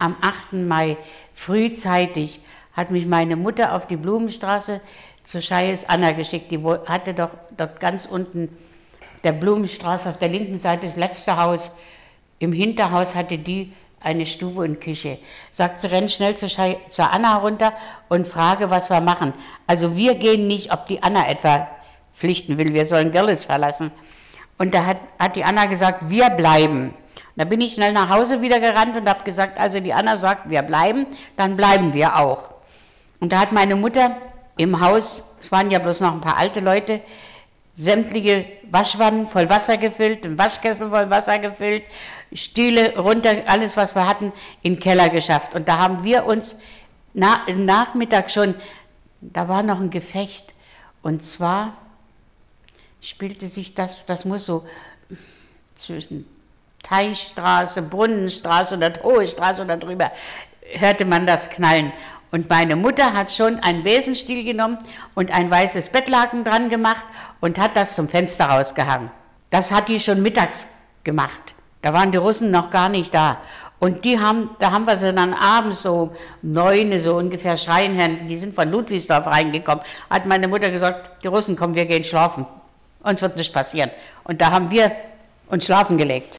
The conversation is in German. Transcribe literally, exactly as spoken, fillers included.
am achten Mai frühzeitig hat mich meine Mutter auf die Blumenstraße zur Scheies Anna geschickt. Die hatte doch dort ganz unten der Blumenstraße auf der linken Seite, das letzte Haus. Im Hinterhaus hatte die eine Stube und Küche. Sagt sie, renn schnell zur, Schei zur Anna runter und frage, was wir machen. Also wir gehen nicht, ob die Anna etwa pflichten will, wir sollen Görlitz verlassen. Und da hat, hat die Anna gesagt, wir bleiben. Da bin ich schnell nach Hause wieder gerannt und habe gesagt, also die Anna sagt, wir bleiben, dann bleiben wir auch. Und da hat meine Mutter im Haus, es waren ja bloß noch ein paar alte Leute, sämtliche Waschwannen voll Wasser gefüllt, einen Waschkessel voll Wasser gefüllt, Stühle runter, alles was wir hatten, in den Keller geschafft. Und da haben wir uns na, im Nachmittag schon, da war noch ein Gefecht. Und zwar spielte sich das, das muss so zwischen Teichstraße, Brunnenstraße und der Hohe Straße und darüber hörte man das Knallen. Und meine Mutter hat schon einen Besenstiel genommen und ein weißes Bettlaken dran gemacht und hat das zum Fenster rausgehangen. Das hat die schon mittags gemacht. Da waren die Russen noch gar nicht da. Und die haben, da haben wir sie dann abends so um neun, so ungefähr schreien hören, die sind von Ludwigsdorf reingekommen. Hat meine Mutter gesagt, die Russen kommen, wir gehen schlafen. Uns wird nichts passieren. Und da haben wir uns schlafen gelegt.